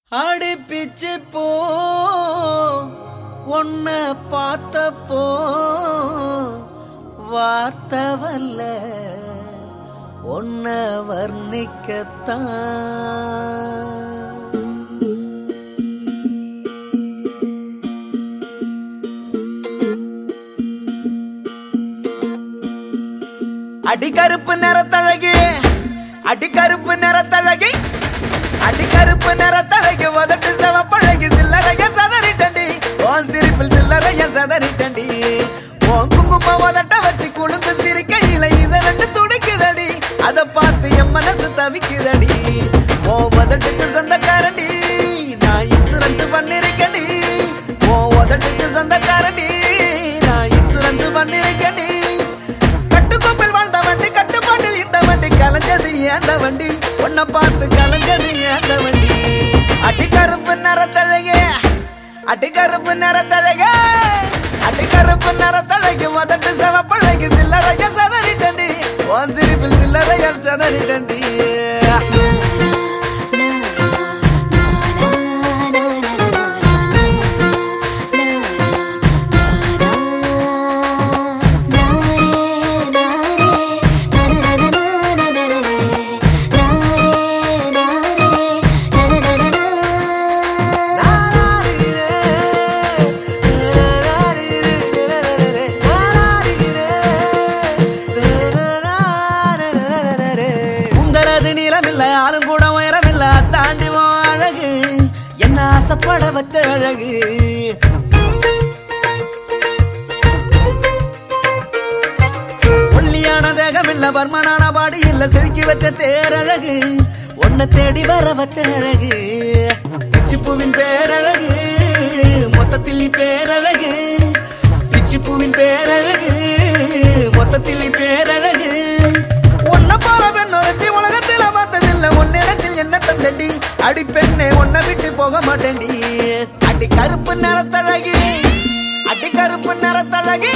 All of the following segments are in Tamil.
ஆடி பிச்சு போ உன்ன பார்த்தப்போ வார்த்தவல்ல உன்ன வர்ணிக்கத்தான். அடிக்கருப்பு நிறத்தழகி அடிக்கருப்பு நிறத்தழகி அடிக்கருப்பு நிறத்தழகி உதட்டு செவப்பழகி சில்லறைய சதறிட்டண்டி உன் சிரிப்பில் சில்லறைய சதறிட்டண்டி உன் குங்கும உதட்ட வச்சு குழுந்து சிரிக்கையில இத ரெண்டு துடிக்குதடி அதை பார்த்து என் மனசு தவிக்குதடி உன் உதட்டுக்கு சொந்தக்காரண்டி நான் இன்சூரன்ஸ் பண்ணிருக்கண்டி உன் உதட்டுக்கு சொந்தக்காரண்டி நான் இன்சூரன்ஸ் பண்ணிருக்கண்டி கட்டுக்கோப்பில் வாழ்ந்த வண்டி கட்டுப்பாட்டில் இந்த வண்டி கலைஞ்சது ஏந்த வண்டி உன்னை பார்த்து கலைஞ்சது ஏந்த வண்டி அடிக்கருப்பு நிறத்தழகே அடிக்கருப்பு நிறத்தழகே அடிக்கருப்பு நிறத்தழகி உதட்டு செவப்பழகி சில்லறைய சதறிட்டண்டி உன் சிரிப்பில் சில்லறைய சதறிட்டண்டி. ஆளும் கூட உயரமில்ல தாண்டி அழகு என்ன ஆசைப்பட வச்ச அழகு ஒல்லியான தேகம் இல்ல பர்மனான பாடி இல்ல செதுக்கி வச்ச தேரழகு உன்னை தேடி வர வச்ச அழகு பிச்சிப்பூவின் பேரழகு மொத்தத்தில் நீ பேரழகு பிச்சிப்பூவின் பேரழகு மொத்தத்தில் நீ பேரழகு உன்னை போல பெண்ணொருத்தி உலகத்தில் பார்த்ததில்லை உன்னிடத்தில் என்ன தந்தடி அடி பெண்ணே உன்னை விட்டு போக மாட்டேன்டி அடி கருப்பு நிறத்தழகி அடி கருப்பு நிறத்தழகி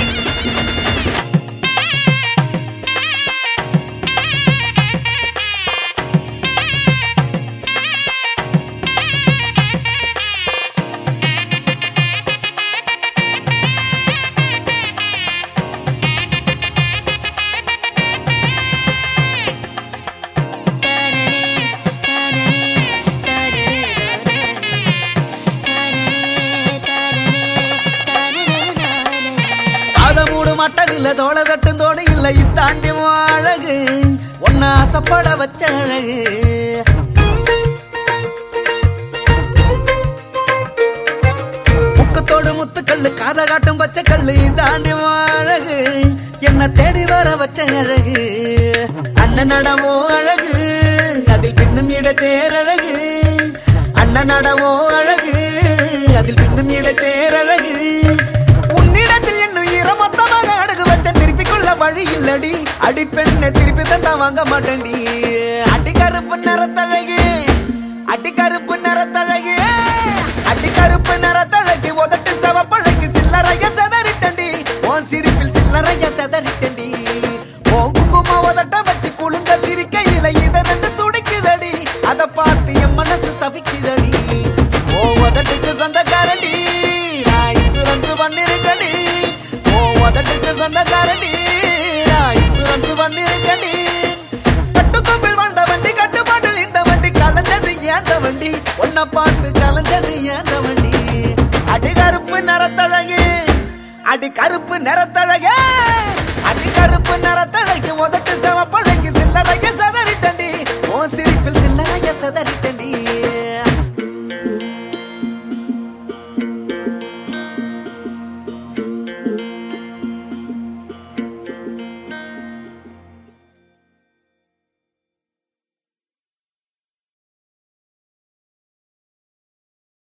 மட்டன் இல்ல தோள தட்டும் தோடு இல்ல இத்தாண்டி அழகு உன்னை ஆசைப்பட வச்ச அழகு முக்கத்தோடு முத்துக்கல்லு காத காட்டும் பச்சை கல்லு இத்தாண்டி அழகு என்ன தேடி வர வச்ச அழகு அண்ணன் நடமோ அழகு அதில் பின்னும் இட தேரழகு அண்ணன் நடமோ அழகு அதில் பின்னும் இட தேரழகு உன்னிடத்தில் என்னும் மொத்தமாக அடகு வச்ச திருப்பி கொள்ள வழி இல்லடி அடி பெண்ணை திருப்பி தந்தா வாங்க மாட்டேன்டி அடி கருப்பு நிறத்தழகி அடி கருப்பு நிறத்தழகி அடி கருப்பு நிறத்தழகி உதட்டு செவப்பழகி சில்லறைய சதறிட்டண்டி உன் சிரிப்பில் சில்லறைய சதறிட்டண்டி உன் குங்கும உதட்ட வச்சு குழுங்க சிரிக்கையில இத ரெண்டு துடிக்குதடி அதை பார்த்து என் மனசு தவிக்குதடி உன் உதட்டுக்கு சொந்தக்காரண்டி நான் இன்சூரன்ஸ் பண்ணிருக்கடி உதட்டுக்கு சொந்தக்காரண்டி இன்சூரன்ஸ் பண்ணிருக்கடி கட்டுக்கோப்பில் வாழ்ந்த வண்டி கட்டுப்பாட்டில் இந்த வண்டி கலைஞ்சது ஏந்த வண்டி உன்னை பார்த்து கலைஞ்சது ஏந்த வண்டி அடி கருப்பு நிறத்தழகு அடி கருப்பு நிறத்தழகு அடி கருப்பு நிற